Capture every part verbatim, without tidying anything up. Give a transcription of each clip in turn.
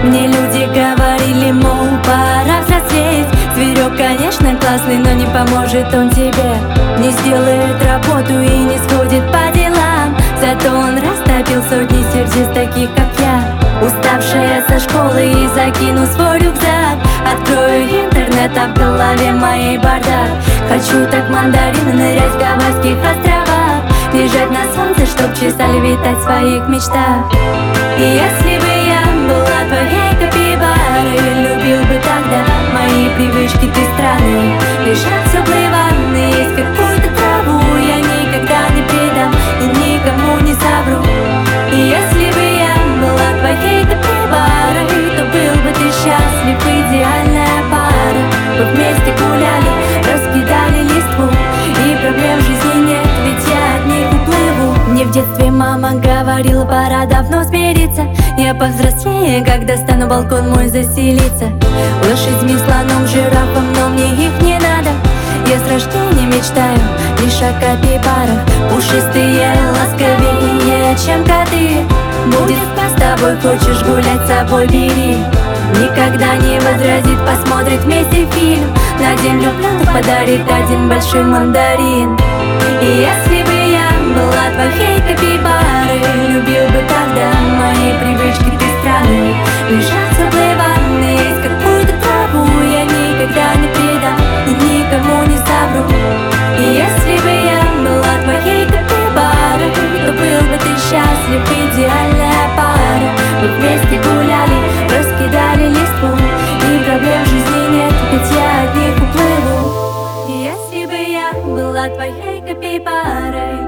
Мне люди говорили, мол, пора взрослеть. Зверек, конечно, классный, но не поможет он тебе. Не сделает работу и не сходит по делам. Зато он растопил сотни сердец таких, как я, уставшая со школы и закину свой рюкзак. Открою интернет, а в голове моей бардак. Хочу так мандарины нырять в Гавайских островах, лежать на солнце, чтоб чесали летать в своих мечтах. И если бы я была твоей капибарой, любил бы тогда мои привычки, ты странные. Лежать в теплой ванной, есть какую-то траву, я никогда не предам и никому не совру. И если бы я была твоей капибарой, то был бы ты счастлив, идеальная пара. Мы вместе гуляли, раскидали листву, и проблем в жизни нет, ведь я от них уплыву. Мне в детстве мама говорила, пора давно смириться. Я повзрослее, когда стану балкон мой заселиться. Лошадьми, слоном, жирафом, но мне их не надо. Я с рождения мечтаю лишь о капибарах. Пушистые, ласковее, чем коты. Будет с тобой, хочешь гулять, с собой бери. Никогда не возразит, посмотрит вместе фильм. На день влюбленных подарит один большой мандарин. И если бы я была твоей капибарой, любил бы тогда мои привычки, ты странные. Лежать в теплой ванной, есть какую-то траву, я никогда не предам и никому не совру. И если бы я была твоей капибарой, то был бы ты счастлив, идеальная пара. Мы вместе гуляли, раскидали листву, и проблем в жизни нет, ведь я от них уплыву. И если бы я была твоей капибарой,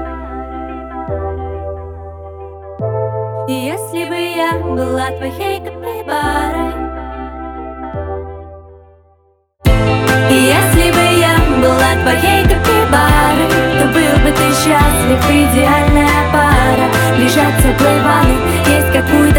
и если бы я была твоей капибарой, и если бы я была твоей капибарой, то был бы ты счастлив, идеальная пара. Лежать в теплой ванной, есть какую-то